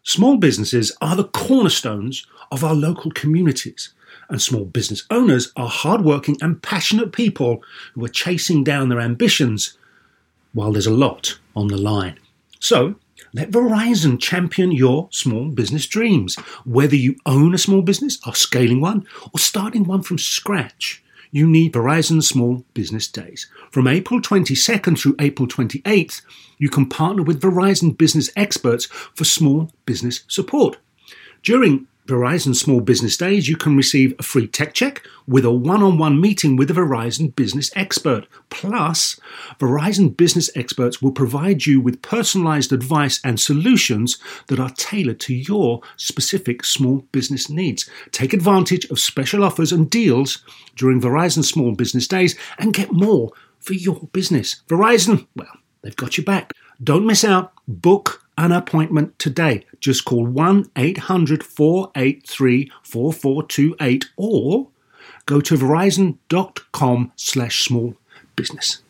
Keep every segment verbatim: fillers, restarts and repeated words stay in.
Small businesses are the cornerstones of our local communities, and small business owners are hardworking and passionate people who are chasing down their ambitions while there's a lot on the line. So, let Verizon champion your small business dreams. Whether you own a small business, are scaling one, or starting one from scratch, you need Verizon Small Business Days. From April twenty-second through April twenty-eighth, you can partner with Verizon business experts for small business support. During Verizon Small Business Days, you can receive a free tech check with a one-on-one meeting with a Verizon business expert. Plus, Verizon business experts will provide you with personalized advice and solutions that are tailored to your specific small business needs. Take advantage of special offers and deals during Verizon Small Business Days and get more for your business. Verizon, well, they've got your back. Don't miss out. Book an appointment today. Just call one eight hundred four eight three four four two eight or go to verizon.com slash small business.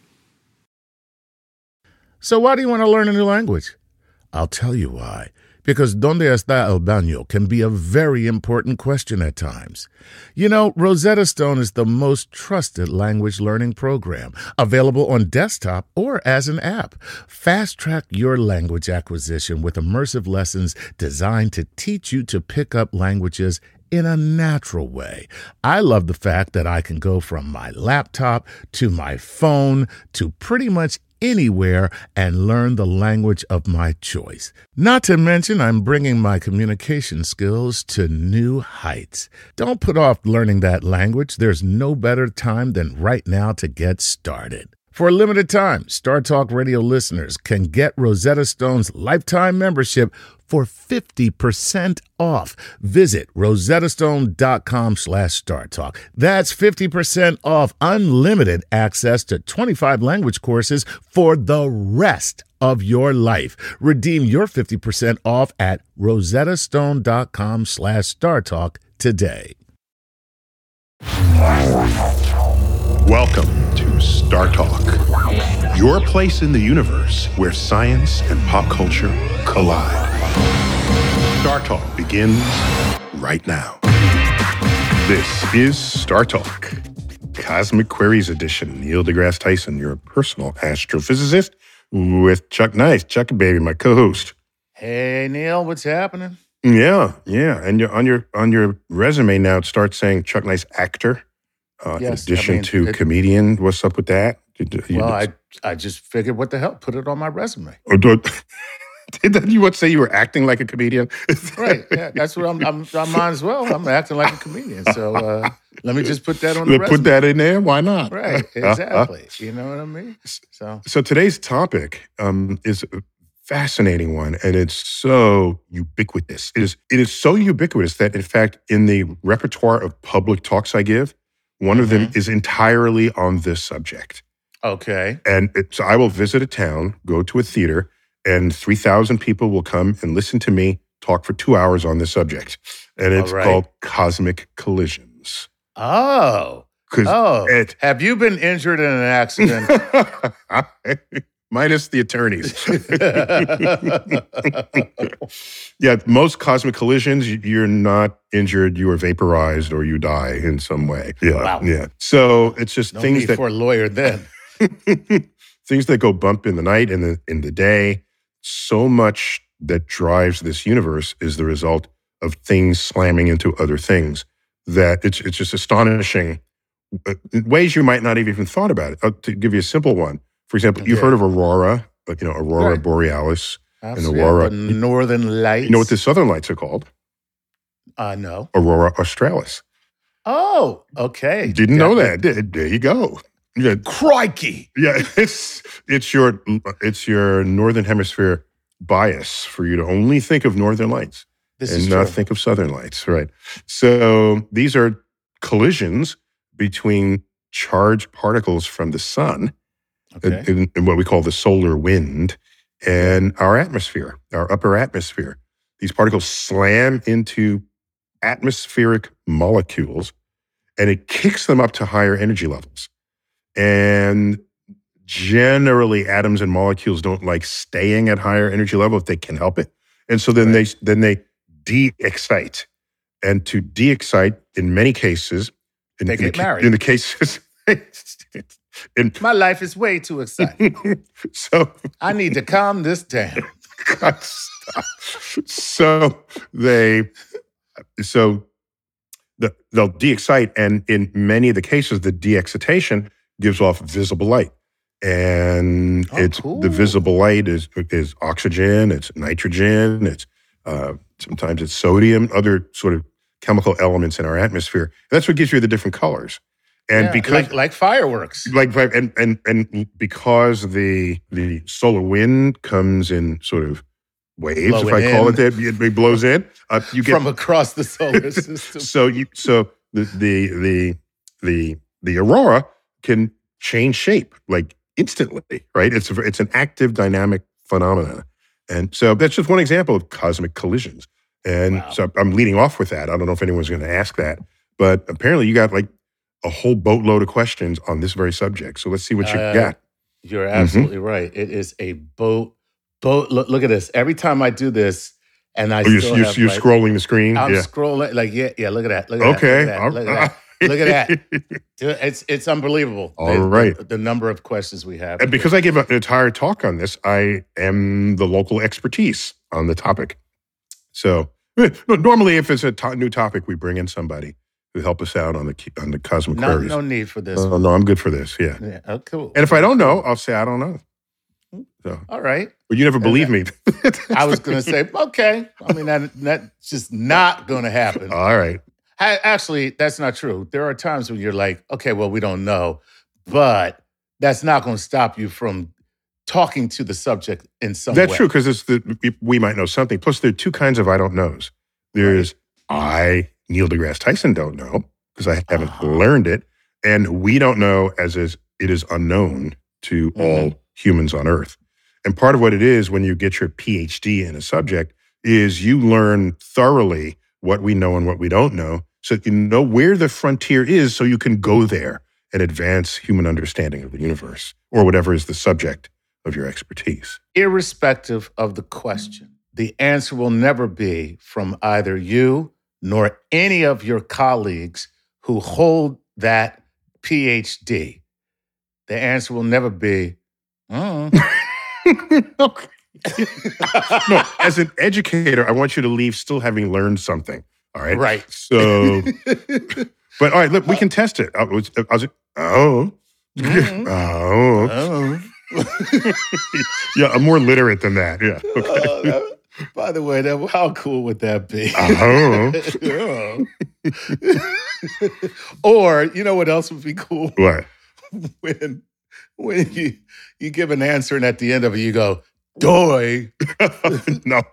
So why do you want to learn a new language? I'll tell you why. Because ¿Dónde está el baño? Can be a very important question at times. You know, Rosetta Stone is the most trusted language learning program, available on desktop or as an app. Fast-track your language acquisition with immersive lessons designed to teach you to pick up languages in a natural way. I love the fact that I can go from my laptop to my phone to pretty much anywhere and learn the language of my choice. Not to mention, I'm bringing my communication skills to new heights. Don't put off learning that language. There's no better time than right now to get started. For a limited time, Star Talk Radio listeners can get Rosetta Stone's lifetime membership for fifty percent off. Visit rosettastone.com slash StarTalk. That's fifty percent off unlimited access to twenty-five language courses for the rest of your life. Redeem your fifty percent off at rosettastone.com slash StarTalk today. Welcome to Star Talk, your place in the universe where science and pop culture collide. Star Talk begins right now. This is Star Talk, Cosmic Queries Edition. Neil deGrasse Tyson, your personal astrophysicist, with Chuck Nice. Chuck, baby, my co-host. Hey, Neil, what's happening? Yeah, yeah. And you're, on your on your resume now, it starts saying Chuck Nice actor. Uh, Yes, in addition I mean, to it- comedian. What's up with that? Did, you- Well, I I just figured, what the hell? Put it on my resume. Or do- Did that, you would say you were acting like a comedian? Right. Yeah, that's what I'm, I'm, I might as well. I'm acting like a comedian. So uh, let me just put that on the Put resume. that in there. Why not? Right. Exactly. You know what I mean? So, So today's topic um, is a fascinating one, and it's so ubiquitous. It is. It is so ubiquitous that, in fact, in the repertoire of public talks I give, one of them is entirely on this subject. okay. And it, so I will visit a town, go to a theater, and three thousand people will come and listen to me talk for two hours on this subject. And it's All right. called Cosmic Collisions. Oh. 'Cause Oh. it- Have you been injured in an accident? Minus the attorneys. Yeah, most cosmic collisions, you- you're not injured, you are vaporized, or you die in some way. Yeah, Wow. yeah. So it's just No things need that for a lawyer then. things that go bump in the night and the, in the day. So much that drives this universe is the result of things slamming into other things. That it's it's just astonishing uh, ways you might not have even thought about it. Uh, to give you a simple one, for example, you've Okay. heard of aurora, uh, you know, aurora Right. borealis. Absolutely. aurora- The Northern Lights. You know what the southern lights are called? Uh, no. Aurora australis. Oh, okay. Didn't know Got that. There, there you go. Yeah, it. Crikey. yeah. It's it's your it's your northern hemisphere bias for you to only think of northern lights This and is not true. think of southern lights, right? So these are collisions between charged particles from the sun, Okay. in, in what we call the solar wind, and our atmosphere, our upper atmosphere. These particles slam into atmospheric molecules, and it kicks them up to higher energy levels. And generally, atoms and molecules don't like staying at higher energy level if they can help it. And so then Right. they then they de-excite. And to de-excite, in many cases, in, They in get the, ca- married. in the cases, in, My life is way too exciting. so I need to calm this down. God, stop. so they so the, they'll de-excite, and in many of the cases, the de-excitation gives off visible light. And Oh, it's cool. the visible light is is oxygen, it's nitrogen, it's uh, sometimes it's sodium, other sort of chemical elements in our atmosphere. That's what gives you the different colors. And Yeah, because like, like fireworks. like and and and because the the solar wind comes in sort of waves, if Blowing I call in. it that, it, it blows in. Uh, you get From across the solar system. so you so the the the the the aurora can change shape like instantly, right? It's a, it's an active dynamic phenomenon, and so that's just one example of cosmic collisions. And Wow. so I'm leading off with that. I don't know if anyone's going to ask that, but apparently you got like a whole boatload of questions on this very subject. So let's see what you Uh, got. You're absolutely right. It is a boat. Boat. Look, look at this. Every time I do this, and I Oh, you're still you're, have you're like, scrolling the screen. I'm yeah. scrolling. Like yeah, yeah. Look at that. Look at Okay. that. Look at that. Look at that. Look at that. Dude, It's it's unbelievable. All the, right. The, the number of questions we have. And because I give an entire talk on this, I am the local expertise on the topic. So eh, no, normally, if it's a to- new topic, we bring in somebody to help us out on the ke- on the cosmic no, queries. no need for this. Oh, no, I'm good for this. Yeah. Yeah. Oh, cool. And if I don't know, I'll say I don't know. So, All right. but you never believe me. I was going to say, okay. I mean, that that's just not going to happen. All right. Ha- Actually, that's not true. There are times when you're like, okay, well, we don't know, but that's not going to stop you from talking to the subject in some That's way. true because it's the we might know something. Plus, there are two kinds of I don't knows. There's I Neil deGrasse Tyson don't know because I haven't Uh-huh. learned it, and we don't know as is it is unknown to Mhm. all humans on Earth. And part of what it is when you get your P H D in a subject is you learn thoroughly what we know and what we don't know, so that you know where the frontier is, so you can go there and advance human understanding of the universe or whatever is the subject of your expertise. Irrespective of the question, the answer will never be from either you nor any of your colleagues who hold that P H D. The answer will never be, mm. Okay. No, as an educator, I want you to leave still having learned something. All right. Right. So, but all right, look, we can test it. I was, I was oh, Mhm. oh, Oh. yeah, I'm more literate than that. Yeah. Okay. Oh, that- by the way, that, how cool would that be? Oh. Oh. Or, you know what else would be cool? What? When when you, you give an answer and at the end of it you go, doy. No.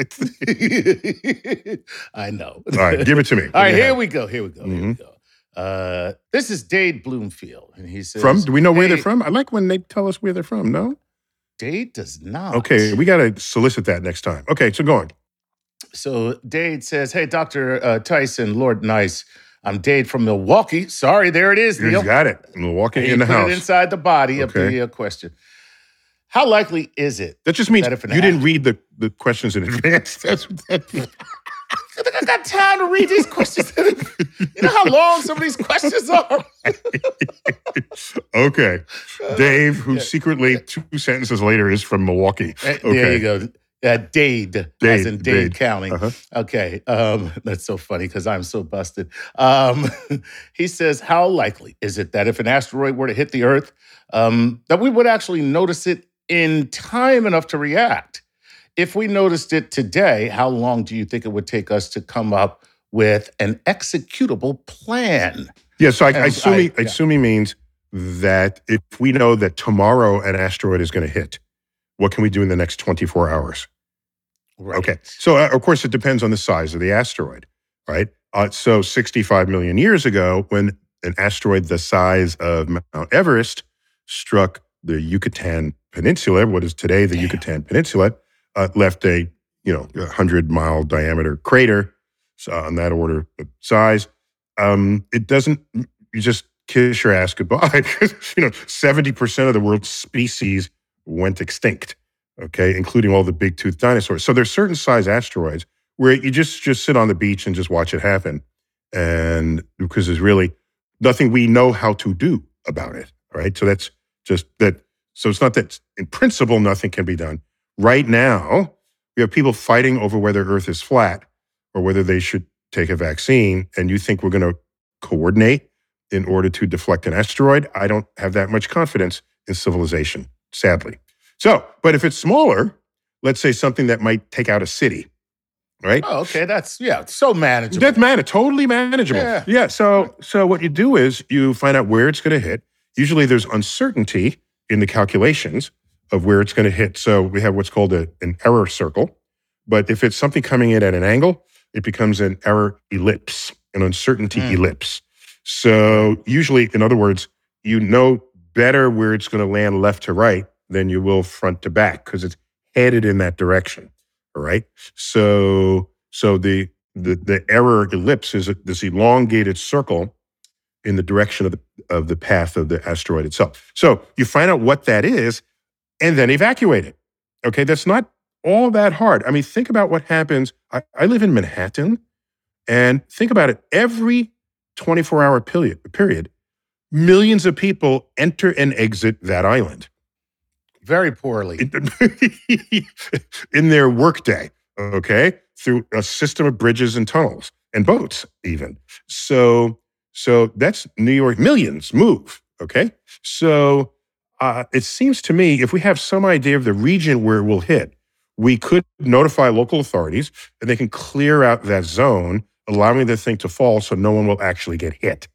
I know. All right, give it to me. All right, Give me here that. we go. Here we go. Here we Mhm. go. Uh, this is Dade Bloomfield. And he says, From? Do we know where they're "Hey," from? I like when they tell us where they're from. No. Dade does not. Okay, we got to solicit that next time. Okay, so go on. So Dade says, hey, Doctor Uh, Tyson, Lord Nice, I'm Dade from Milwaukee. Sorry, there it is, He's Neil. got it. Milwaukee He in the put house. it inside the body of Okay. the uh, question. How likely is it? That just means that if an you didn't act- read the, the questions in advance. That's what that means. I think I got time to read these questions. You know how long some of these questions are? Okay. Dave, who Yeah. secretly two sentences later is from Milwaukee. Uh, Okay. There you go. Uh, Dade, as Dade, in Dade, Dade. County. Uh-huh. Okay, um, that's so funny because I'm so busted. Um, he says, how likely is it that if an asteroid were to hit the Earth, um, that we would actually notice it in time enough to react? If we noticed it today, how long do you think it would take us to come up with an executable plan? Yeah, so I, And I, assume, he, I- I assume he means that if we know that tomorrow an asteroid is going to hit, what can we do in the next twenty-four hours? Right. Okay. So, uh, of course, it depends on the size of the asteroid, right? Uh, so, sixty-five million years ago, when an asteroid the size of Mount Everest struck the Yucatan Peninsula, what is today the Damn. Yucatan Peninsula, uh, left a, you know, one hundred mile diameter crater uh, on that order of size. Um, it doesn't, you just kiss your ass goodbye. you know, seventy percent of the world's species went extinct. okay, including all the big-toothed dinosaurs. So there's certain size asteroids where you just, just sit on the beach and just watch it happen. And because there's really nothing we know how to do about it, right? So that's just that. So it's not that in principle, nothing can be done. Right now, we have people fighting over whether Earth is flat or whether they should take a vaccine. And you think we're going to coordinate in order to deflect an asteroid? I don't have that much confidence in civilization, sadly. So, but if it's smaller, let's say something that might take out a city, right? Oh, okay. That's, yeah, it's so manageable. That's man, totally manageable. Yeah. yeah. So, so what you do is you find out where it's going to hit. Usually there's uncertainty in the calculations of where it's going to hit. So we have what's called a, an error circle. But if it's something coming in at an angle, it becomes an error ellipse, an uncertainty mm. ellipse. So usually, in other words, you know better where it's going to land left to right than you will front to back because it's headed in that direction. All right. So, so the the the error ellipse is a, this elongated circle in the direction of the of the path of the asteroid itself. So you find out what that is, and then evacuate it. Okay, that's not all that hard. I mean, think about what happens. I, I live in Manhattan, and think about it. Every twenty-four hour period, period, millions of people enter and exit that island. Very poorly. In their workday, okay? Through a system of bridges and tunnels and boats even. So, so that's New York. Millions move, okay? So uh, it seems to me if we have some idea of the region where it will hit, we could notify local authorities and they can clear out that zone, allowing the thing to fall so no one will actually get hit.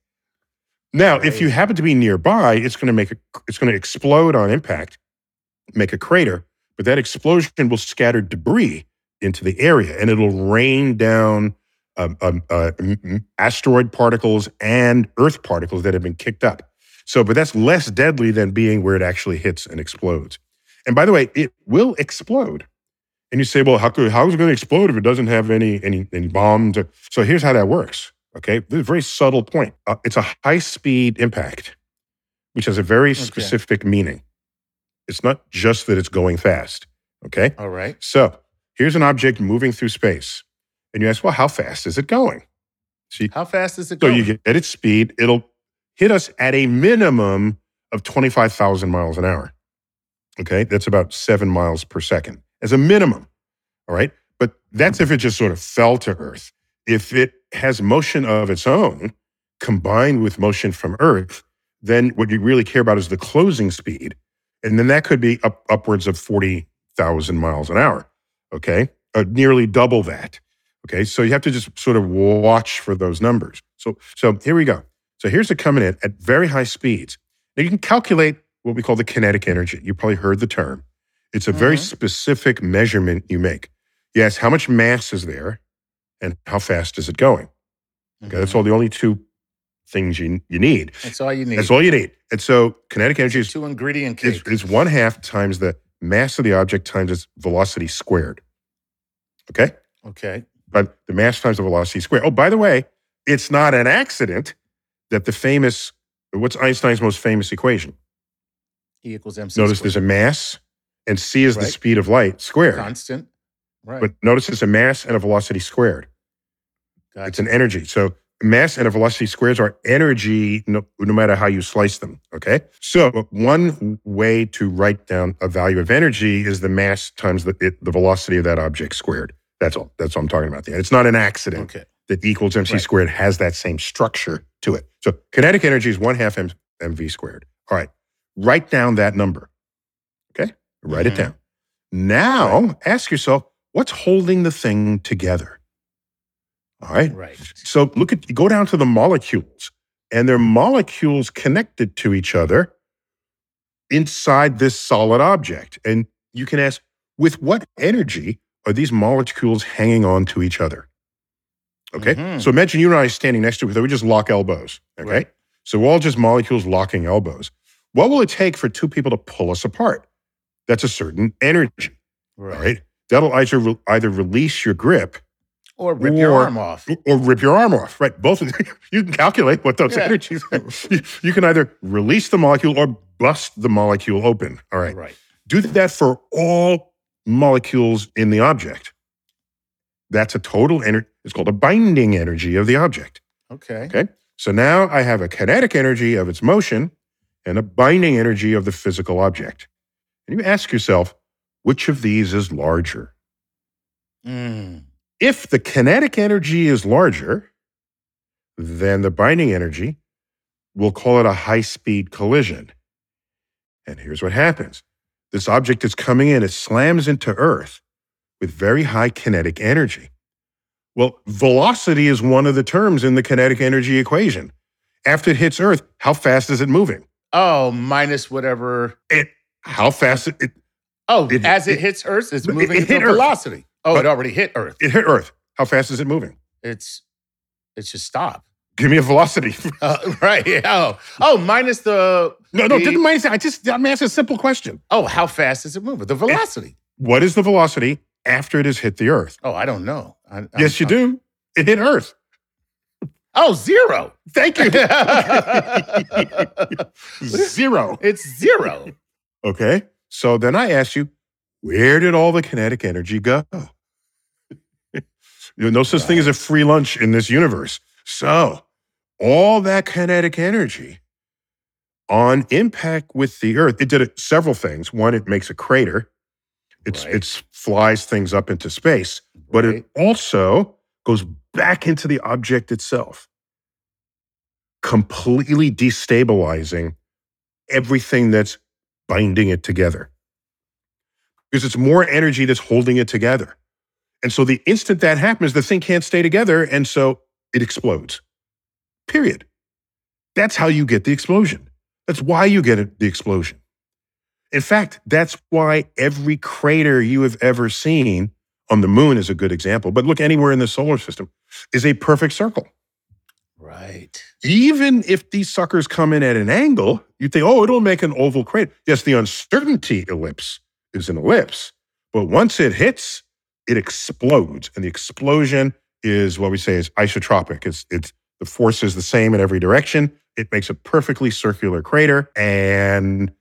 Now, right. If you happen to be nearby, it's going to make a, it's going to explode on impact, make a crater, but that explosion will scatter debris into the area, and it'll rain down um, um, uh, asteroid particles and Earth particles that have been kicked up. So, but that's less deadly than being where it actually hits and explodes. And by the way, it will explode. And you say, well, how could, how is it going to explode if it doesn't have any any, any bombs? So here's how that works, okay? This is a very subtle point. Uh, it's a high-speed impact, which has a very okay. specific meaning. It's not just that it's going fast, okay? All right. So here's an object moving through space. And you ask, well, how fast is it going? See, how fast is it so going? So you get at its speed, it'll hit us at a minimum of twenty-five thousand miles an hour, okay? That's about seven miles per second. As a minimum, all right? But that's if it just sort of fell to Earth. If it has motion of its own, combined with motion from Earth, then what you really care about is the closing speed. And then that could be up, upwards of forty thousand miles an hour, okay? Uh, nearly double that, okay? So you have to just sort of watch for those numbers. So, so here we go. So here's it coming in at very high speeds. Now you can calculate what we call the kinetic energy. You probably heard the term. It's a very mm-hmm. specific measurement you make. You ask how much mass is there and how fast is it going? Okay, mm-hmm. That's all the only two things you, you need. That's all you need. That's all you need. And so kinetic energy is two ingredient cake. Is, is one half times the mass of the object times its velocity squared. Okay? Okay. But the mass times the velocity squared. Oh, by the way, it's not an accident that the famous, what's Einstein's most famous equation? E equals mc Notice squared. There's a mass. And c is right. the speed of light squared. Constant. Right. But notice it's a mass and a velocity squared. Gotcha. It's an energy. So mass and a velocity squares are energy no, no matter how you slice them, okay? So one way to write down a value of energy is the mass times the, it, the velocity of that object squared. That's all. That's what I'm talking about there. It's not an accident okay. that E equals mc right. squared has that same structure to it. So kinetic energy is one half m, mv squared. All right. Write down that number, okay? Write mm-hmm. it down. Now, right. ask yourself, what's holding the thing together? All right? Right. So look at, go down to the molecules, and they're molecules connected to each other inside this solid object. And you can ask, with what energy are these molecules hanging on to each other? Okay? Mm-hmm. So imagine you and I standing next to each other. We just lock elbows, okay? Right. So we're all just molecules locking elbows. What will it take for two people to pull us apart? That's a certain energy, right? All right? That'll either, either release your grip or rip or, your arm off. Or rip your arm off, right? Both of them. You can calculate what those yeah. energies are. You, you can either release the molecule or bust the molecule open, all right? Right. Do that for all molecules in the object. That's a total energy. It's called a binding energy of the object. Okay. Okay. So now I have a kinetic energy of its motion and a binding energy of the physical object. And you ask yourself, which of these is larger? Mm. If the kinetic energy is larger than the binding energy, we'll call it a high-speed collision. And here's what happens. This object is coming in, it slams into Earth with very high kinetic energy. Well, velocity is one of the terms in the kinetic energy equation. After it hits Earth, how fast is it moving? Oh, minus whatever. It, how fast it, it Oh, It- as it, it- hits Earth, it's it- moving it at hit the Earth. velocity. Oh, But- it already hit Earth. it hit Earth. How fast is it moving? It's it should stop. Give me a velocity. Uh, right. Yeah. Oh, oh, minus the no, no, the- didn't mind. I just I'm asking a simple question. Oh, how fast is it moving? The velocity. What is the velocity after it has hit the Earth? Oh, I don't know. I, Yes, you I'm- do. It hit Earth. Oh, zero. Thank you. Zero. It's zero. Okay. So then I ask you, where did all the kinetic energy go? There's no such thing as a free lunch in this universe. So all that kinetic energy on impact with the Earth, it did it several things. One, it makes a crater. It's Right. it's flies things up into space, but Right. it also goes back into the object itself, completely destabilizing everything that's binding it together. Because it's more energy that's holding it together. And so the instant that happens, the thing can't stay together, and so it explodes. Period. That's how you get the explosion. That's why you get it, the explosion. In fact, that's why every crater you have ever seen on the moon is a good example, but look anywhere in the solar system, is a perfect circle. Right. Even if these suckers come in at an angle, you think, oh, it'll make an oval crater. Yes, the uncertainty ellipse is an ellipse, but once it hits, it explodes. And the explosion is what we say is isotropic. It's, it's the force is the same in every direction. It makes a perfectly circular crater. And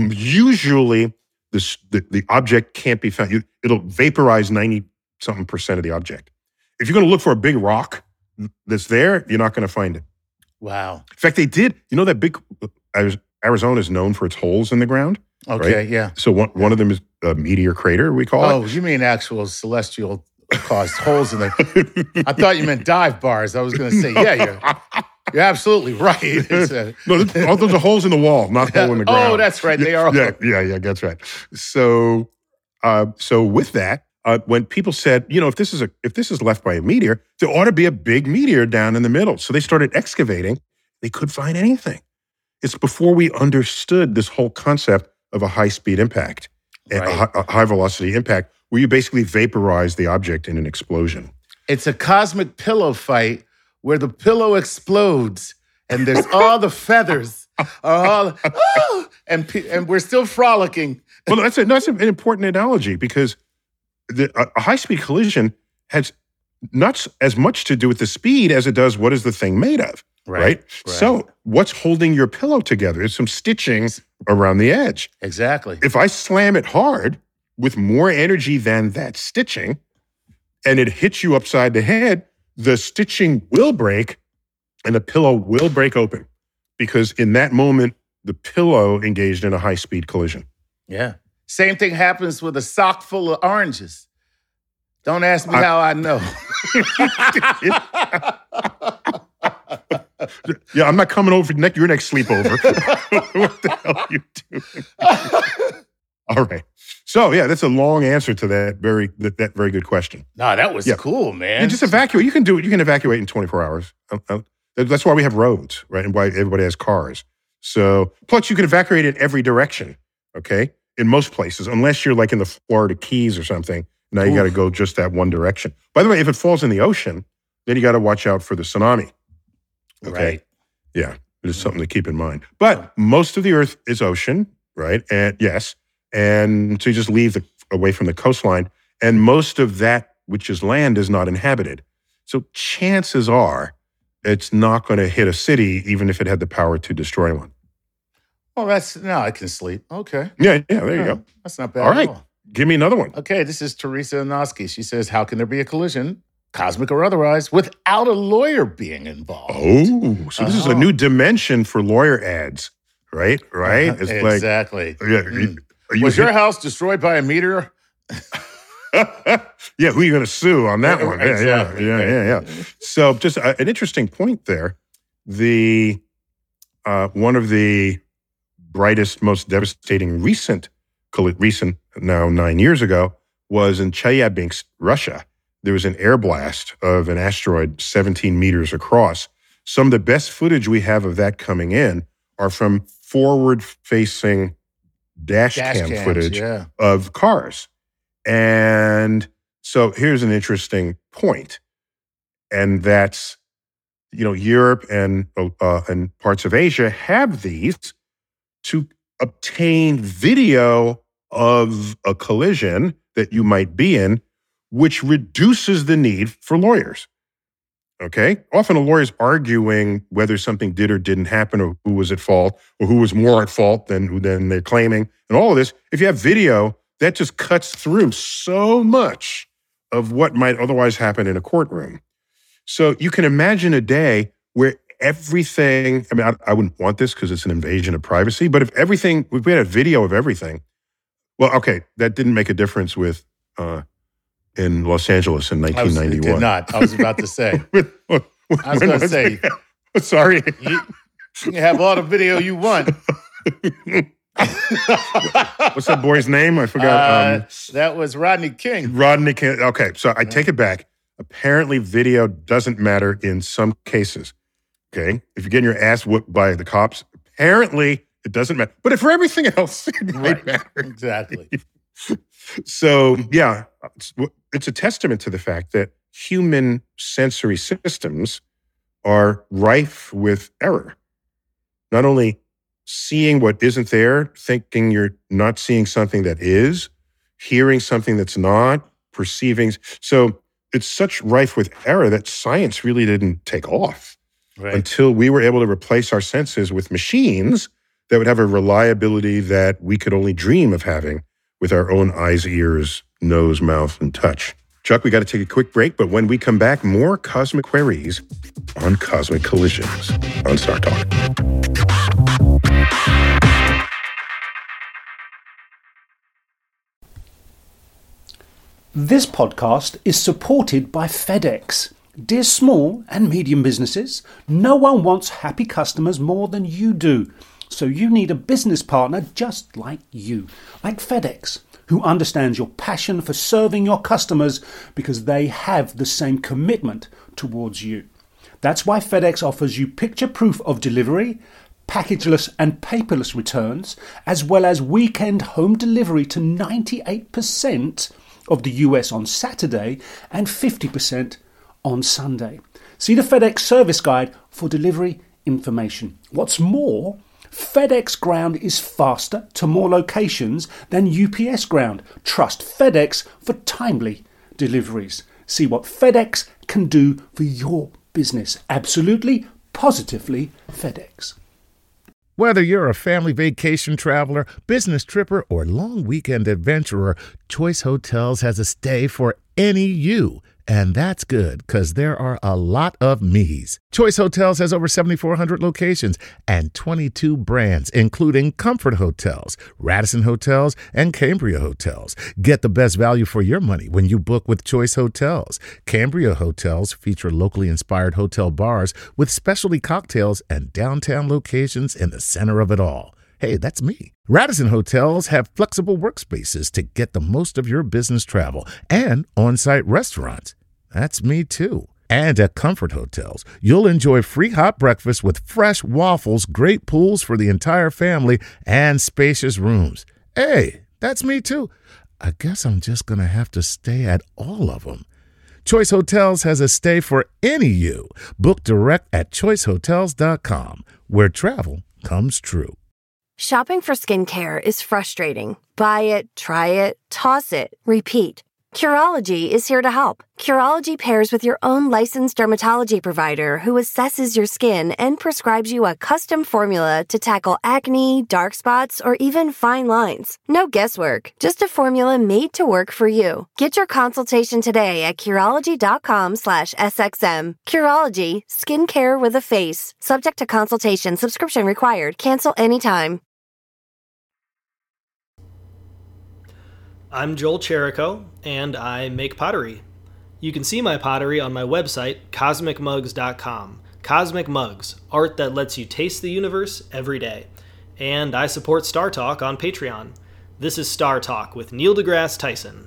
usually this, the, the object can't be found. You, it'll vaporize ninety something percent of the object. If you're going to look for a big rock that's there, you're not going to find it. Wow. In fact, they did, you know that big, Arizona is known for its holes in the ground. Okay. Right? Yeah. So one, one of them is a meteor crater, we call Oh, you mean actual celestial caused holes in there? I thought you meant dive bars. I was going to say, yeah, you're, you're absolutely right. It's a- No, th- oh, those are holes in the wall, not hole in the ground. Oh, that's right. They are. Yeah, yeah, yeah, that's right. So, uh, so with that, uh, when people said, you know, if this is a if this is left by a meteor, there ought to be a big meteor down in the middle. So they started excavating. They couldn't find anything. It's before we understood this whole concept of a high-speed impact, a- Right. a, hi- a high-velocity impact, where you basically vaporize the object in an explosion. It's a cosmic pillow fight where the pillow explodes and there's all the feathers are all, oh, and, pe- and we're still frolicking. Well, that's a, that's an important analogy because the, a, a high-speed collision has not s- as much to do with the speed as it does what is the thing made of, right? Right, right. So what's holding your pillow together is some stitching around the edge. Exactly. If I slam it hard with more energy than that stitching and it hits you upside the head, the stitching will break and the pillow will break open because in that moment, the pillow engaged in a high-speed collision. Yeah. Same thing happens with a sock full of oranges. Don't ask me I- how I know. Yeah, I'm not coming over for next, your next sleepover. What the hell are you doing? All right. So yeah, that's a long answer to that very that, that very good question. No, that was Yeah. cool, man. And just evacuate. You can do it. You can evacuate in twenty-four hours. Uh, uh, That's why we have roads, right? And why everybody has cars. So plus you can evacuate in every direction. Okay, in most places, unless you're like in the Florida Keys or something. Now you got to Oof. go just that one direction. By the way, if it falls in the ocean, then you got to watch out for the tsunami. Okay. Right. Yeah, it is something to keep in mind. But most of the Earth is ocean, right? And yes, and so you just leave the, away from the coastline, and most of that which is land is not inhabited. So chances are it's not going to hit a city, even if it had the power to destroy one. Oh, that's, no, I can sleep. Okay. Yeah, yeah, there you go. That's not bad All at right. all. Give me another one. Okay, this is Teresa Anoski. She says, how can there be a collision, cosmic or otherwise, without a lawyer being involved? Oh, so this oh. is a new dimension for lawyer ads, right? Right? It's exactly. Like, yeah, mm. are you Was your house destroyed by a meteor? Yeah, who are you going to sue on that one? Exactly. Yeah, yeah, yeah, yeah, yeah. So just uh, an interesting point there. The uh, one of the brightest, most devastating recent, recent now nine years ago, was in Chelyabinsk, Russia. There was an air blast of an asteroid seventeen meters across. Some of the best footage we have of that coming in are from forward-facing dash, dash cam cams, footage yeah. of cars. And so here's an interesting point, and that's, you know, Europe and uh, and parts of Asia have these to obtain video of a collision that you might be in, which reduces the need for lawyers. Okay? Often a lawyer's arguing whether something did or didn't happen, or who was at fault, or who was more at fault than who than they're claiming, and all of this. If you have video, that just cuts through so much of what might otherwise happen in a courtroom. So you can imagine a day where everything, I mean, I, I wouldn't want this because it's an invasion of privacy, but if everything, if we had a video of everything, well, okay, that didn't make a difference with, uh, in Los Angeles in nineteen ninety-one. I was, it did not. I was about to say. with, with, I was going to say. Sorry. You, you have all the video you want. What's that boy's name? I forgot. Uh, um, that was Rodney King. Rodney King. Okay, so I take it back. Apparently, video doesn't matter in some cases. Okay, if you're getting your ass whooped by the cops, apparently it doesn't matter. But if for everything else, it might right. matter. Exactly. So yeah, it's, it's a testament to the fact that human sensory systems are rife with error. Not only seeing what isn't there, thinking you're not seeing something that is, hearing something that's not, perceiving. So it's such rife with error that science really didn't take off right. until we were able to replace our senses with machines that would have a reliability that we could only dream of having with our own eyes, ears, nose, mouth, and touch. Chuck, we got to take a quick break, but when we come back, more cosmic queries on cosmic collisions on Star Talk. This podcast is supported by FedEx. Dear small and medium businesses, no one wants happy customers more than you do. So you need a business partner just like you, like FedEx, who understands your passion for serving your customers because they have the same commitment towards you. That's why FedEx offers you picture proof of delivery, packageless and paperless returns, as well as weekend home delivery to ninety-eight percent of the U S on Saturday and fifty percent on Sunday. See the FedEx service guide for delivery information. What's more, FedEx Ground is faster to more locations than U P S Ground. Trust FedEx for timely deliveries. See what FedEx can do for your business. Absolutely, positively FedEx. Whether you're a family vacation traveler, business tripper, or long weekend adventurer, Choice Hotels has a stay for any you. And that's good, because there are a lot of me's. Choice Hotels has over seventy-four hundred locations and twenty-two brands, including Comfort Hotels, Radisson Hotels, and Cambria Hotels. Get the best value for your money when you book with Choice Hotels. Cambria Hotels feature locally inspired hotel bars with specialty cocktails and downtown locations in the center of it all. Hey, that's me. Radisson Hotels have flexible workspaces to get the most of your business travel and on-site restaurants. That's me too. And at Comfort Hotels, you'll enjoy free hot breakfast with fresh waffles, great pools for the entire family, and spacious rooms. Hey, that's me too. I guess I'm just going to have to stay at all of them. Choice Hotels has a stay for any you. Book direct at choice hotels dot com, where travel comes true. Shopping for skincare is frustrating. Buy it, try it, toss it, repeat. Curology is here to help. Curology pairs with your own licensed dermatology provider who assesses your skin and prescribes you a custom formula to tackle acne, dark spots, or even fine lines. No guesswork, just a formula made to work for you. Get your consultation today at Curology.com slash SXM. Curology, skincare with a face. Subject to consultation, subscription required. Cancel anytime. I'm Joel Cherico, and I make pottery. You can see my pottery on my website, cosmic mugs dot com. Cosmic Mugs, art that lets you taste the universe every day. And I support Star Talk on Patreon. This is Star Talk with Neil deGrasse Tyson.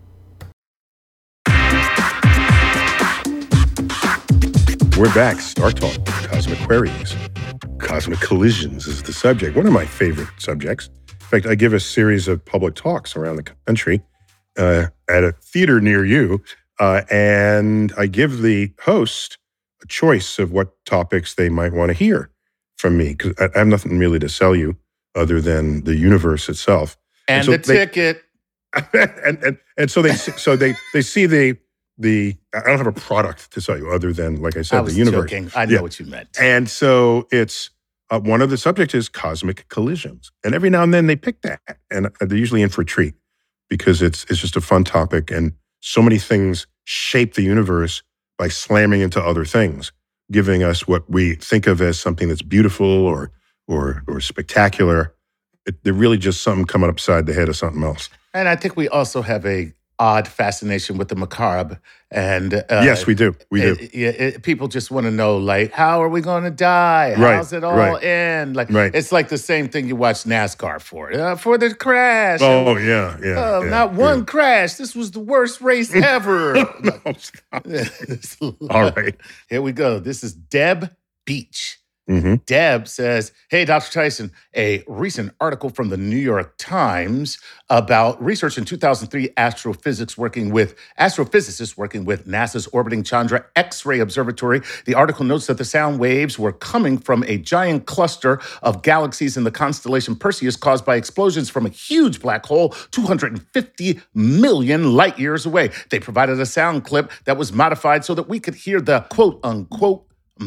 We're back. Star Talk, Cosmic Queries. Cosmic collisions is the subject, one of my favorite subjects. In fact, I give a series of public talks around the country uh, at a theater near you, uh, and I give the host a choice of what topics they might want to hear from me, because I have nothing really to sell you other than the universe itself. And, and so the they, ticket. and, and and so they so they they see the the I don't have a product to sell you other than, like I said, I was the universe. Joking. I know yeah. what you meant. And so it's. Uh, one of the subjects is cosmic collisions. And every now and then they pick that. And they're usually in for a treat because it's it's just a fun topic. And so many things shape the universe by slamming into other things, giving us what we think of as something that's beautiful or or or spectacular. It, they're really just something coming upside the head of something else. And I think we also have a odd fascination with the macabre. And uh, yes, we do. We do. It, it, it, people just want to know, like, how are we going to die? Right, How's it all right. end? Like, right. It's like the same thing you watch NASCAR for, uh, for the crash. Oh, yeah, yeah. Uh, yeah not one yeah. crash. This was the worst race ever. No, stop. All right. Here we go. This is Deb Beach. Mm-hmm. Deb says, hey, Doctor Tyson, a recent article from the New York Times about research in two thousand three astrophysics working with astrophysicists working with NASA's orbiting Chandra X-ray Observatory. The article notes that the sound waves were coming from a giant cluster of galaxies in the constellation Perseus caused by explosions from a huge black hole two hundred fifty million light years away. They provided a sound clip that was modified so that we could hear the quote-unquote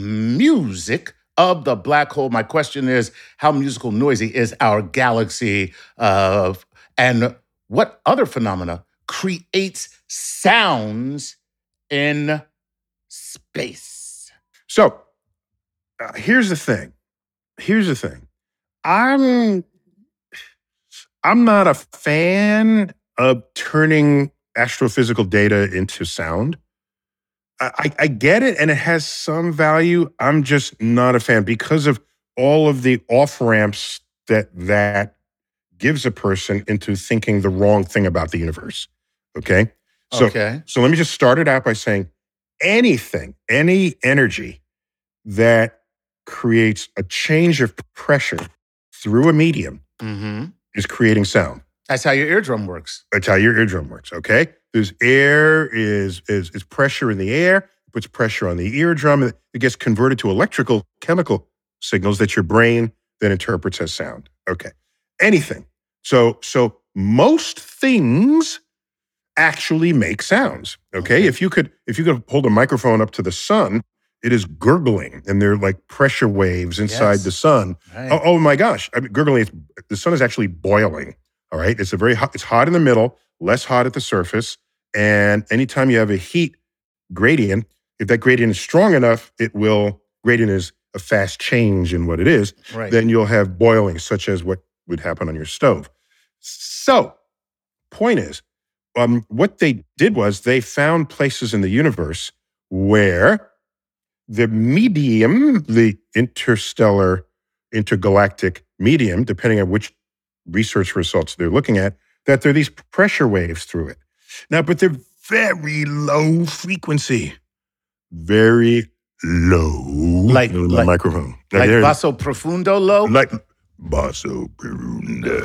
music of the black hole. My question is, how musical noisy is our galaxy? Uh, and what other phenomena creates sounds in space? So, uh, here's the thing. Here's the thing. I'm, I'm not a fan of turning astrophysical data into sound. I, I get it, and it has some value. I'm just not a fan because of all of the off-ramps that that gives a person into thinking the wrong thing about the universe, okay? So, okay. So let me just start it out by saying anything, any energy that creates a change of pressure through a medium mm-hmm. is creating sound. That's how your eardrum works. That's how your eardrum works, okay? There's air, is, is, is pressure in the air, it puts pressure on the eardrum, and it gets converted to electrical, chemical signals that your brain then interprets as sound. Okay. Anything. So, so most things actually make sounds, okay? okay? If you could, if you could hold a microphone up to the sun, it is gurgling, and they're like pressure waves inside yes. the sun. Right. Oh, oh my gosh, I mean, gurgling, it's, the sun is actually boiling. All right, it's a very hot, it's hot in the middle, less hot at the surface. And anytime you have a heat gradient, if that gradient is strong enough, it will, gradient is a fast change in what it is, right. then you'll have boiling, such as what would happen on your stove. So, point is, um, what they did was they found places in the universe where the medium, the interstellar, intergalactic medium, depending on which research results they're looking at, that there are these pressure waves through it. Now, but they're very low frequency. Very low. Like, the like microphone. Like there, basso profundo low? Like basso profundo.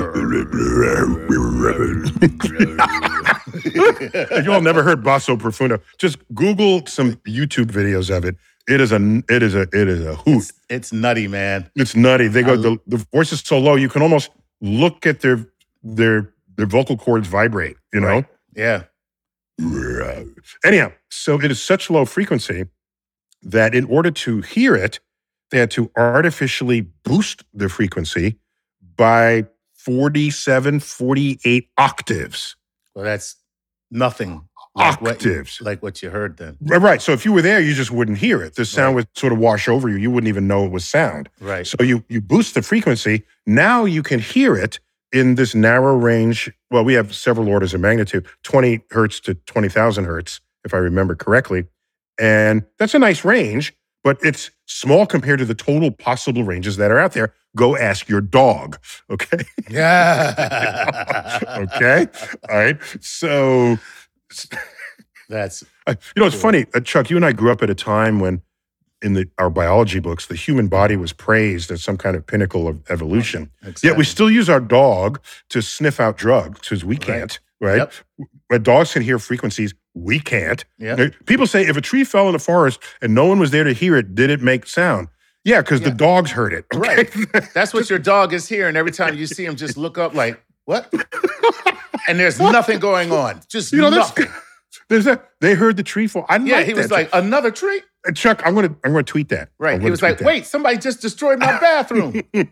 You all never heard basso profundo. Just Google some YouTube videos of it. It is a, it is a, it is a hoot. It's, it's nutty, man. It's nutty. They go, the, the voice is so low, you can almost look at their, their, their vocal cords vibrate, you know? Right. Yeah. Anyhow, so it is such low frequency that in order to hear it, they had to artificially boost the frequency by forty-seven, forty-eight octaves. Well, that's nothing like Octaves. What you, like what you heard then. Right. So if you were there, you just wouldn't hear it. The sound Right. would sort of wash over you. You wouldn't even know it was sound. Right. So you you boost the frequency. Now you can hear it in this narrow range. Well, we have several orders of magnitude, twenty hertz to twenty thousand hertz, if I remember correctly. And that's a nice range, but it's small compared to the total possible ranges that are out there. Go ask your dog. Okay. Yeah. Okay. All right. So, That's uh, you know, it's cool. funny, uh, Chuck, you and I grew up at a time when in the, our biology books, the human body was praised as some kind of pinnacle of evolution. Exactly. Yet we still use our dog to sniff out drugs because we can't, right? Yep. But dogs can hear frequencies. We can't. Yep. People say if a tree fell in the forest and no one was there to hear it, did it make sound? Yeah, because the dogs heard it. Okay? Right. That's what your dog is hearing every time you see him. Just look up like, what? And there's nothing going on. Just You know, that's nothing. there's that. They heard the tree fall. I Yeah, like he was that. like, another tree? Uh, Chuck, I'm gonna I'm gonna tweet that. Right. I'm He gonna was tweet like, that. wait, somebody just destroyed my bathroom. Wait,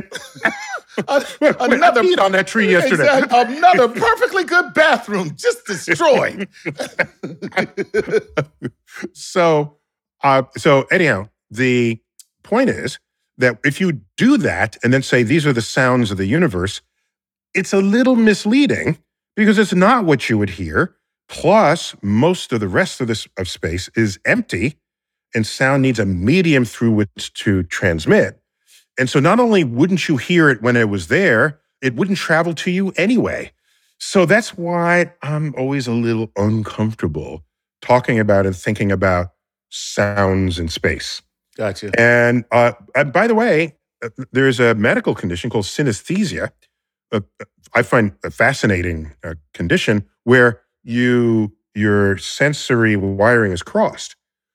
another I peed on that tree yesterday. Exactly. Another perfectly good bathroom just destroyed. So, uh, so anyhow, the point is that if you do that and then say these are the sounds of the universe, it's a little misleading because it's not what you would hear. Plus, most of the rest of this of space is empty, and sound needs a medium through which to transmit. And so, not only wouldn't you hear it when it was there, it wouldn't travel to you anyway. So that's why I'm always a little uncomfortable talking about and thinking about sounds in space. Gotcha. And, uh, and by the way, uh, there's a medical condition called synesthesia. Uh, I find a fascinating uh, condition where you your sensory wiring is crossed.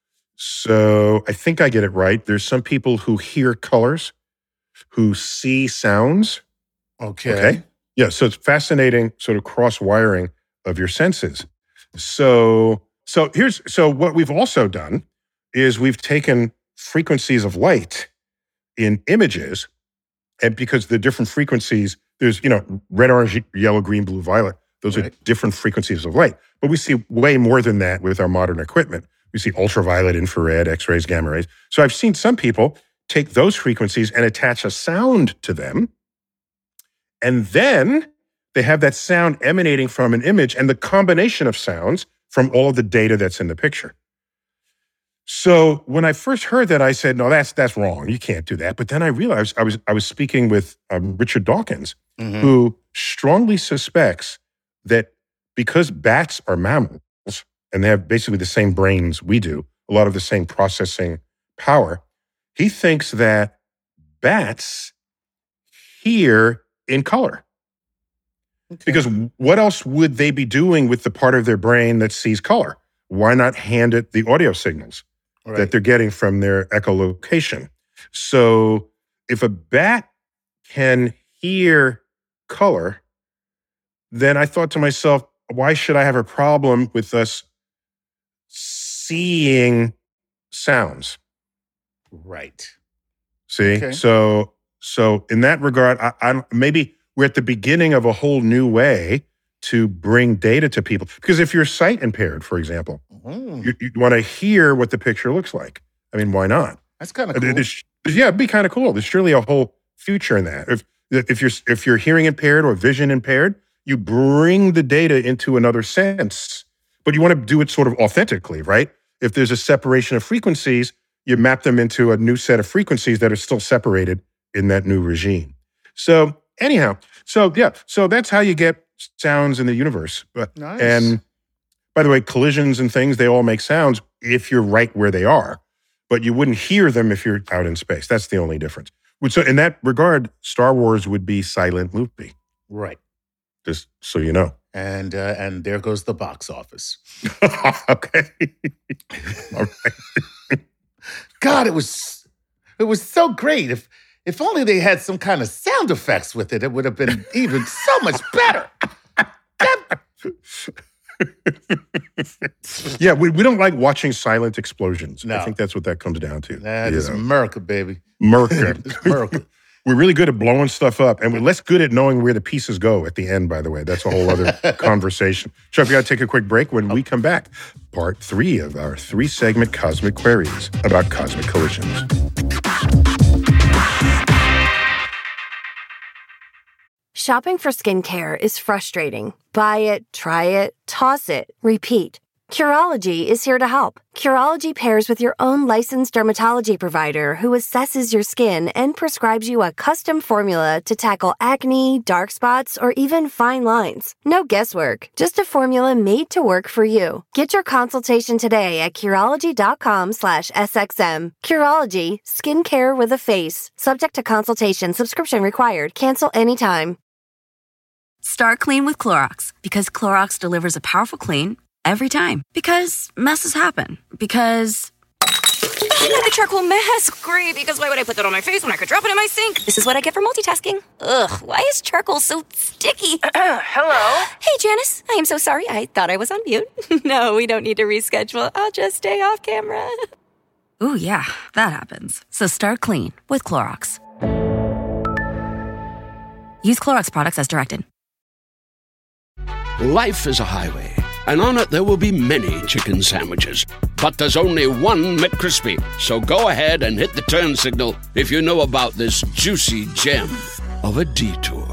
So I think I get it right. There's some people who hear colors, who see sounds. Okay. Okay. Yeah. So it's fascinating sort of cross wiring of your senses. So so here's so what we've also done is we've taken frequencies of light in images, and because the different frequencies, there's, you know, red, orange, yellow, green, blue, violet. Those Right. are different frequencies of light. But we see way more than that with our modern equipment. We see ultraviolet, infrared, X-rays, gamma rays. So I've seen some people take those frequencies and attach a sound to them. And then they have that sound emanating from an image and the combination of sounds from all of the data that's in the picture. So when I first heard that, I said, no, that's that's wrong. You can't do that. But then I realized I was I was speaking with um, Richard Dawkins, Mhm. who strongly suspects that because bats are mammals and they have basically the same brains we do, a lot of the same processing power, he thinks that bats hear in color. Because what else would they be doing with the part of their brain that sees color? Why not hand it the audio signals Right. that they're getting from their echolocation? So if a bat can hear color, then I thought to myself, why should I have a problem with us seeing sounds? Right. See? Okay. So so in that regard, I, I'm maybe we're at the beginning of a whole new way to bring data to people. Because if you're sight impaired, for example, Mm, you, you want to hear what the picture looks like. I mean, why not? that's kind of Uh, cool. there's- yeah, it'd be kind of cool. There's surely a whole future in that. If if you're if you're hearing impaired or vision impaired, you bring the data into another sense, but you want to do it sort of authentically, right? If there's a separation of frequencies, you map them into a new set of frequencies that are still separated in that new regime. So anyhow, so yeah, so that's how you get sounds in the universe. But Nice. and by the way, collisions and things, they all make sounds if you're right where they are, but you wouldn't hear them if you're out in space. That's the only difference. So in that regard, Star Wars would be silent movie, Right. just so you know. And uh, and there goes the box office. Okay. All right. God, it was it was so great. If if only they had some kind of sound effects with it, it would have been even so much better. That- Yeah, we, we don't like watching silent explosions. No. I think that's what that comes down to. That is America, baby. America. It's America. We're really good at blowing stuff up, and we're less good at knowing where the pieces go at the end, by the way. That's a whole other conversation. Chuck, we got to take a quick break. When we come back, part three of our three-segment Cosmic Queries about cosmic collisions. Shopping for skincare is frustrating. Buy it, try it, toss it, repeat. Curology is here to help. Curology pairs with your own licensed dermatology provider who assesses your skin and prescribes you a custom formula to tackle acne, dark spots, or even fine lines. No guesswork, just a formula made to work for you. Get your consultation today at Curology.com slash SXM. Curology, skincare with a face. Subject to consultation, subscription required. Cancel anytime. Start clean with Clorox because Clorox delivers a powerful clean every time. Because messes happen. Because I got a charcoal mask. Great, because why would I put that on my face when I could drop it in my sink? This is what I get for multitasking. Ugh, why is charcoal so sticky? Hello? Hey, Janice. I am so sorry. I thought I was on mute. No, we don't need to reschedule. I'll just stay off camera. Ooh, yeah, that happens. So start clean with Clorox. Use Clorox products as directed. Life is a highway, and on it there will be many chicken sandwiches. But there's only one McCrispy. So go ahead and hit the turn signal if you know about this juicy gem of a detour.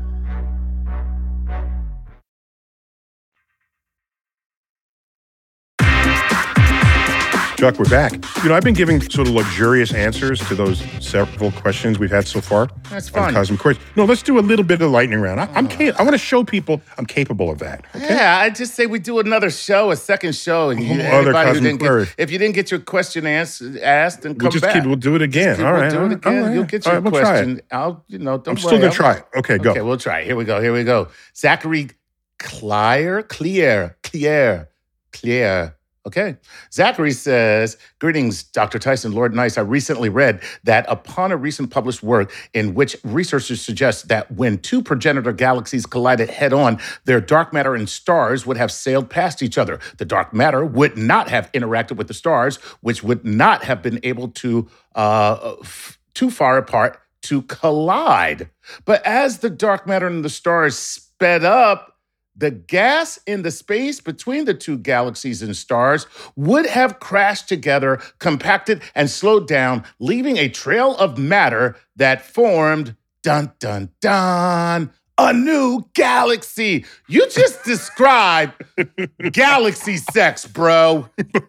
Chuck, we're back. You know, I've been giving sort of luxurious answers to those several questions we've had so far. That's fine. Cosmic Queries. No, let's do a little bit of lightning round. I, I'm ca- I want to show people I'm capable of that. Okay? Yeah, I just say we do another show, a second show, and you, Other anybody who Cosmic didn't Queries. get, if you didn't get your question answered, asked, and come We'll just back. keep, we'll do it again. Keep- All right. we'll do it again. all right. You'll get All your right, we'll try question. it. I'll, you know, don't I'm worry. still going I'll- to try it. Okay, go. Okay, we'll try it. Here we go. Here we go. Zachary Clear, Clear, Clear, Clear. Okay. Zachary says, greetings, Doctor Tyson, Lord Nice. I recently read that upon a recent published work in which researchers suggest that when two progenitor galaxies collided head-on, their dark matter and stars would have sailed past each other. The dark matter would not have interacted with the stars, which would not have been able to, uh, f- too far apart to collide. But as the dark matter and the stars sped up, the gas in the space between the two galaxies and stars would have crashed together, compacted, and slowed down, leaving a trail of matter that formed, dun, dun, dun, a new galaxy. You just described galaxy sex, bro.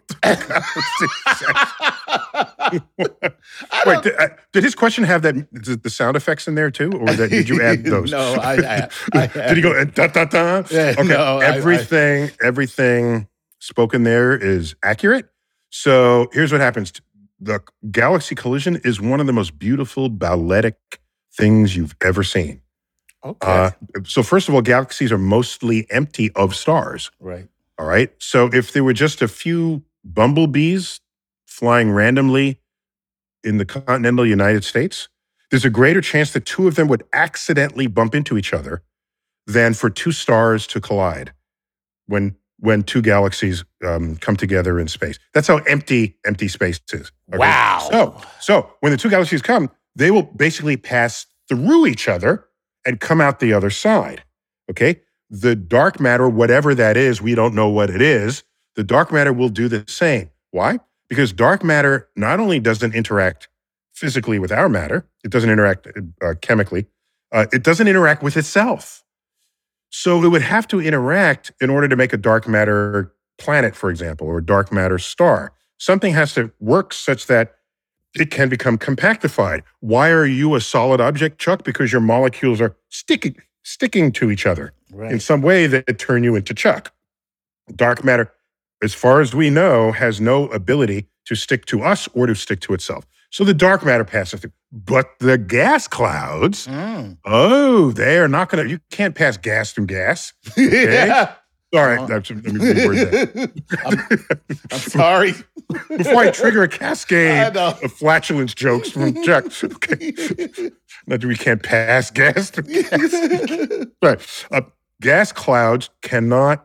Wait, did, uh, did his question have that the, the sound effects in there too, or that, did you add those? No, I, I, I Did he go uh, da da da? Yeah, Okay, no, I- everything everything spoken there is accurate. So here's what happens: the galaxy collision is one of the most beautiful balletic things you've ever seen. Okay. Uh, so first of all, galaxies are mostly empty of stars. Right. All right. So if there were just a few bumblebees flying randomly in the continental United States, there's a greater chance that two of them would accidentally bump into each other than for two stars to collide when when two galaxies um, come together in space. That's how empty empty space is. Okay? Wow. So, so when the two galaxies come, they will basically pass through each other and come out the other side. Okay? The dark matter, whatever that is, we don't know what it is. The dark matter will do the same. Why? Because dark matter not only doesn't interact physically with our matter, it doesn't interact uh, chemically, uh, it doesn't interact with itself. So it would have to interact in order to make a dark matter planet, for example, or a dark matter star. Something has to work such that it can become compactified. Why are you a solid object, Chuck? Because your molecules are sticking sticking to each other Right. in some way that turn you into Chuck. Dark matter, as far as we know, has no ability to stick to us or to stick to itself. So the dark matter passes through. But the gas clouds, Mm. oh, they are not going to, you can't pass gas through gas. Okay? Yeah. All right, that's, let me reword that. I'm, I'm sorry. Before I trigger a cascade I know. of flatulence jokes from Chuck. Okay. Not that we can't pass gas through gas. Right. Uh, gas clouds cannot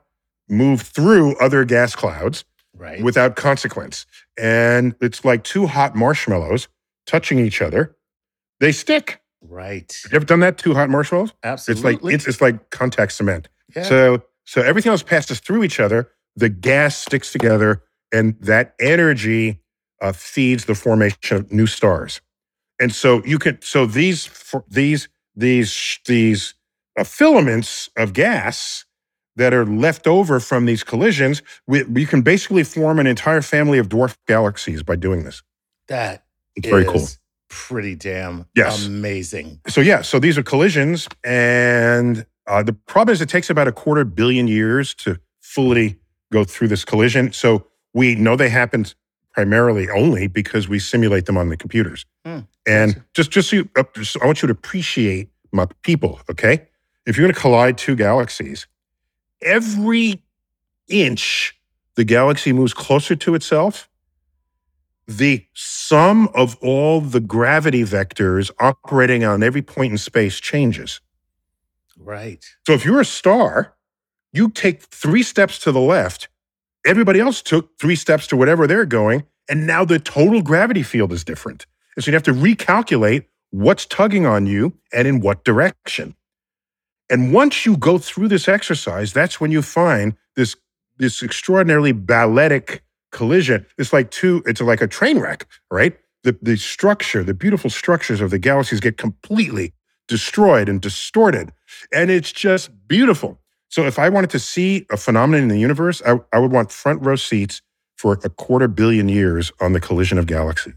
move through other gas clouds Right. without consequence. And it's like two hot marshmallows touching each other. They stick. Right. You ever done that? Two hot marshmallows? Absolutely. It's like it's, it's like contact cement. Yeah. So so everything else passes through each other. The gas sticks together, and that energy uh, feeds the formation of new stars. And so you can so these for, these these these uh, filaments of gas that are left over from these collisions, we, we can basically form an entire family of dwarf galaxies by doing this. That It's is very cool. pretty damn Yes. amazing. So yeah, so these are collisions, and uh, the problem is it takes about a quarter billion years to fully go through this collision. So we know they happened primarily only because we simulate them on the computers. Hmm. And just just so you, uh, just, I want you to appreciate my people. Okay, if you're going to collide two galaxies, every inch the galaxy moves closer to itself, the sum of all the gravity vectors operating on every point in space changes. Right. So if you're a star, you take three steps to the left, everybody else took three steps to whatever they're going, and now the total gravity field is different. And so you have to recalculate what's tugging on you and in what direction. And once you go through this exercise, that's when you find this, this extraordinarily balletic collision. It's like two, it's like a train wreck, right? The, the structure, the beautiful structures of the galaxies get completely destroyed and distorted. And it's just beautiful. So if I wanted to see a phenomenon in the universe, I, I would want front row seats for a quarter billion years on the collision of galaxies.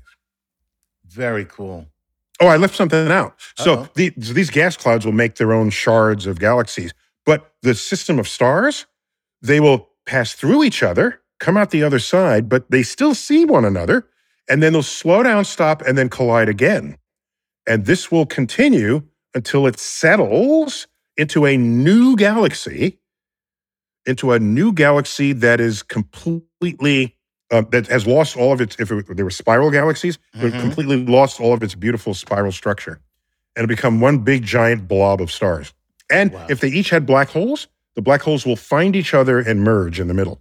Very cool. Oh, I left something out. So Uh-oh. the, these gas clouds will make their own shards of galaxies. But the system of stars, they will pass through each other, come out the other side, but they still see one another, and then they'll slow down, stop, and then collide again. And this will continue until it settles into a new galaxy, into a new galaxy that is completely, uh, that has lost all of its, if it, they were spiral galaxies, Mhm. they've completely lost all of its beautiful spiral structure. And it'll become one big giant blob of stars. And Wow. if they each had black holes, the black holes will find each other and merge in the middle.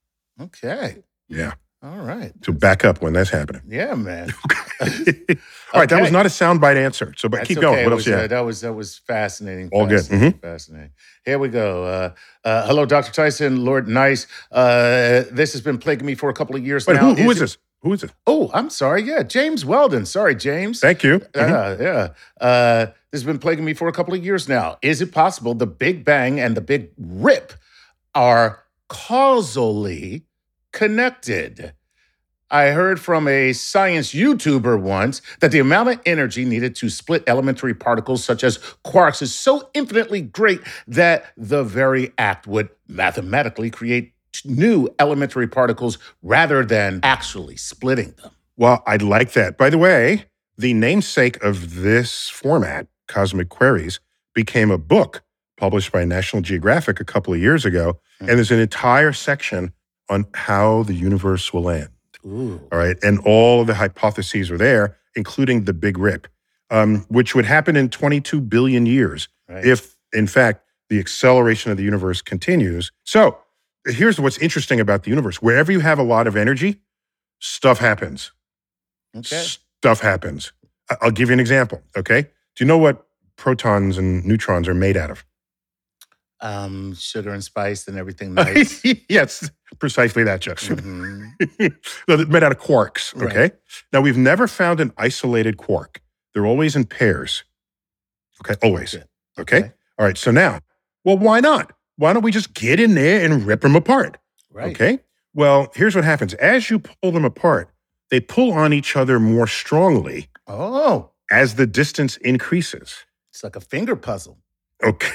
Okay. Yeah. All right. So back up when that's happening. Yeah, man. All right, that was Okay. not a soundbite answer. So, but That's keep going. okay. What It else was, you uh, have? that was that was fascinating. All good. Fascinating, Fascinating. Here we go. Uh, uh, hello, Doctor Tyson, Lord Nice. Uh, this has been plaguing me for a couple of years Wait, now. who, who is it- this? Who is it? Oh, I'm sorry. Yeah, James Weldon. Sorry, James. Thank you. Mhm. Yeah, yeah. Uh, this has been plaguing me for a couple of years now. Is it possible the Big Bang and the Big Rip are causally connected? I heard from a science YouTuber once that the amount of energy needed to split elementary particles such as quarks is so infinitely great that the very act would mathematically create new elementary particles rather than actually splitting them. Well, I'd like that. By the way, the namesake of this format, Cosmic Queries, became a book published by National Geographic a couple of years ago. Mm. And there's an entire section on how the universe will end. Ooh. All right. And all of the hypotheses are there, including the Big Rip, um, which would happen in twenty-two billion years Right. if, in fact, the acceleration of the universe continues. So here's what's interesting about the universe. Wherever you have a lot of energy, stuff happens. Okay. Stuff happens. I- I'll give you an example, okay? Do you know what protons and neutrons are made out of? Um, sugar and spice and everything nice. Yes, precisely that, Justin. Mhm. No, they're made out of quarks, Right. okay? Now, we've never found an isolated quark. They're always in pairs, okay? Always, Okay. okay? Okay. All right, so now, well, why not? Why don't we just get in there and rip them apart, Right. okay? Well, here's what happens. As you pull them apart, they pull on each other more strongly Oh, as the distance increases. it's like a finger puzzle. Okay.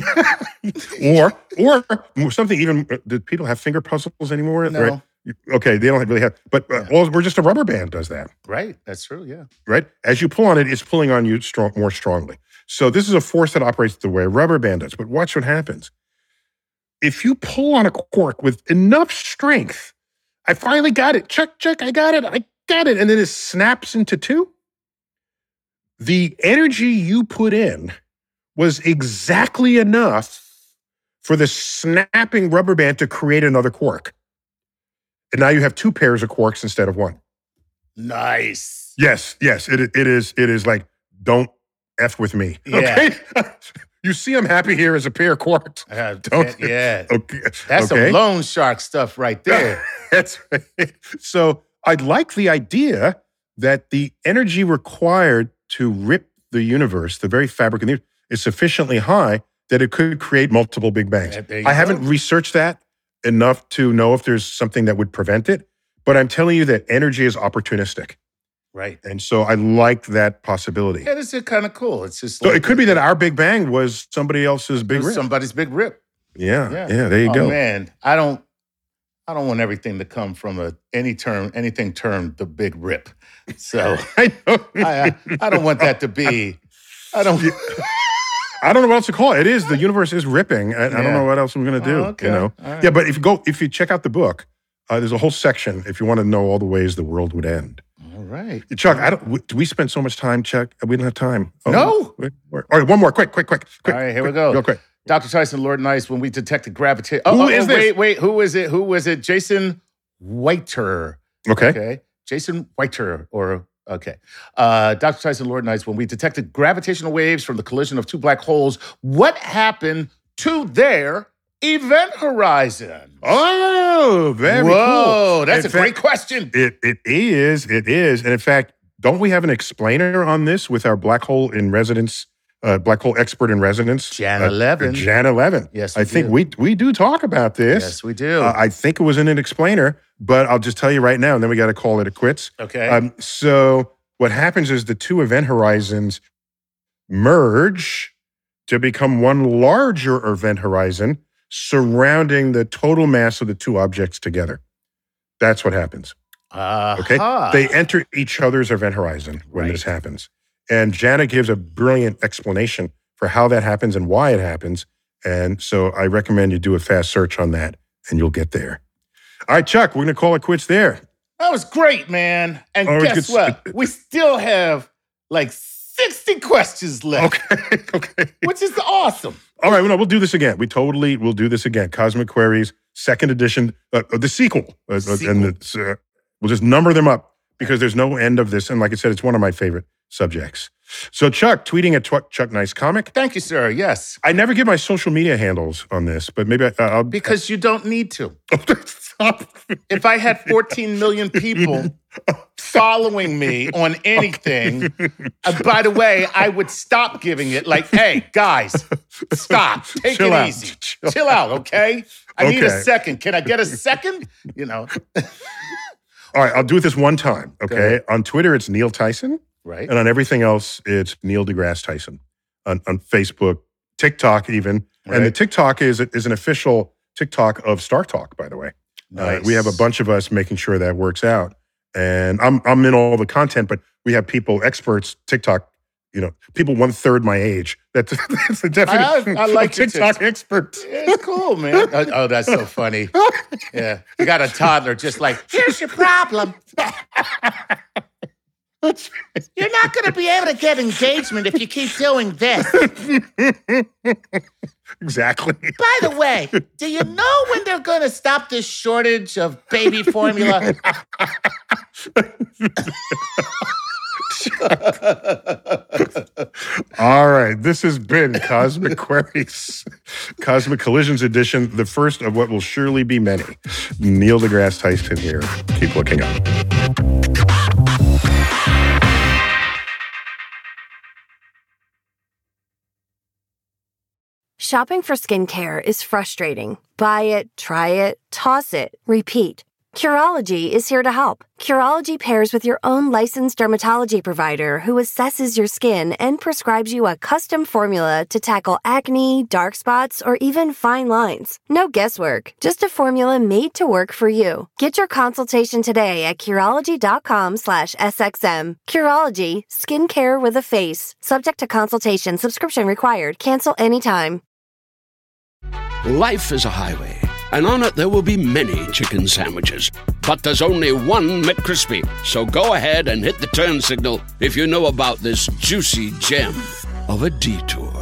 or or something even, do people have finger puzzles anymore? No. Right? Okay, they don't really have, but uh, Yeah. well, we're just a rubber band does that, Right. That's true. Yeah. right? As you pull on it, it's pulling on you strong, more strongly. So this is a force that operates the way a rubber band does. But watch what happens. If you pull on a cork with enough strength, I finally got it. Check, check, I got it. I got it. And then it snaps into two. The energy you put in was exactly enough for the snapping rubber band to create another quark. And now you have two pairs of quarks instead of one. Nice. Yes, yes. It, it is It is like, don't F with me. Yeah. Okay? You see I'm happy here as a pair of quarks. Uh, Don't, yeah. Okay. That's okay. some loan shark stuff right there. That's right. So I like the idea that the energy required to rip the universe, the very fabric of the universe, is sufficiently high that it could create multiple Big Bangs. Yeah, there you I go. haven't researched that enough to know if there's something that would prevent it, but I'm telling you that energy is opportunistic. Right. And so I like that possibility. Yeah, this is kind of cool. It's just So like, it could be that our Big Bang was somebody else's Big it was Rip. somebody's big rip. Yeah, Yeah. yeah, there you Oh, go. man, I don't, I don't want everything to come from a any term, anything termed the big rip. So I know. I, I, I don't want that to be. I don't. I don't know what else to call it. It is, the universe is ripping. I, I don't Yeah. know what else I'm going to do. Oh, okay. You know? All right. Yeah, but if you go, if you check out the book, uh, there's a whole section if you want to know all the ways the world would end. All right. Chuck, I don't. we- Do we spend so much time, Chuck? We don't have time. Oh, No. wait, wait. All right, one more. Quick, quick, quick, quick. All right, here we quick, go. Real quick. Doctor Tyson, Lord Nice, when we detected gravitation. Oh, Who oh, is oh, this? Wait, wait. Who is it? Who was it? Jason Whiter. Okay. Okay. Jason Whiter, or okay. Uh, Doctor Tyson, Lord Nice, when we detected gravitational waves from the collision of two black holes, what happened to their event horizon? Oh, very Whoa, cool. that's In a great fact, question. It it is. It is. And in fact, don't we have an explainer on this with our black hole in residence, uh, black hole expert in residence, Jan uh, eleven. Jan eleven. Yes, I we think do. we we do talk about this. Yes, we do. Uh, I think it was in an explainer, but I'll just tell you right now, and then we got to call it a quits. Okay. Um, so what happens is the two event horizons merge to become one larger event horizon surrounding the total mass of the two objects together. That's what happens. Uh, Okay. They enter each other's event horizon when Right. this happens. And Jana gives a brilliant explanation for how that happens and why it happens. And so I recommend you do a fast search on that and you'll get there. All right, Chuck, we're going to call it quits there. That was great, man. And Oh, guess it's- what? We still have like sixty questions left, Okay. Okay. which is awesome. All right, well, we'll do this again. We totally will do this again. Cosmic Queries, second edition, uh, uh, the sequel. Uh, uh, Sequel. And it's, uh, we'll just number them up because there's no end of this. And like I said, it's one of my favorite subjects. So Chuck, tweeting at Tw- Chuck Nice Comic. Thank you, sir. Yes. I never give my social media handles on this, but maybe I, uh, I'll... Because you don't need to. If I had fourteen million people following me on anything, uh, by the way, I would stop giving it like, hey, guys, stop. Take Chill it out. easy. Chill Chill out, okay? I need a Okay. second. Can I get a second? You know, All right, I'll do it this one time, Go okay? ahead. On Twitter, it's Neil Tyson. right? And on everything else, it's Neil deGrasse Tyson. On, on Facebook, TikTok even. And the Right. TikTok is, is an official TikTok of Star Talk, by the way. Uh, we have a Nice. bunch of us making sure that works out. And I'm I'm in all the content, but we have people, experts, TikTok, you know, people one third my age. That's, that's the definition I like of your TikTok tips. expert. It's cool, man. Oh, oh, that's so funny. Yeah. You got a toddler just like, here's your problem. You're not going to be able to get engagement if you keep doing this. Exactly. By the way, do you know when they're going to stop this shortage of baby formula? All right. This has been Cosmic Queries, Cosmic Collisions Edition, the first of what will surely be many. Neil deGrasse Tyson here. Keep looking up. Shopping for skincare is frustrating. Buy it, try it, toss it, repeat. Curology is here to help. Curology pairs with your own licensed dermatology provider who assesses your skin and prescribes you a custom formula to tackle acne, dark spots, or even fine lines. No guesswork, just a formula made to work for you. Get your consultation today at Curology.com slash SXM. Curology, skincare with a face. Subject to consultation, subscription required. Cancel anytime. Life is a highway, and on it there will be many chicken sandwiches. But there's only one McCrispy. So go ahead and hit the turn signal if you know about this juicy gem of a detour.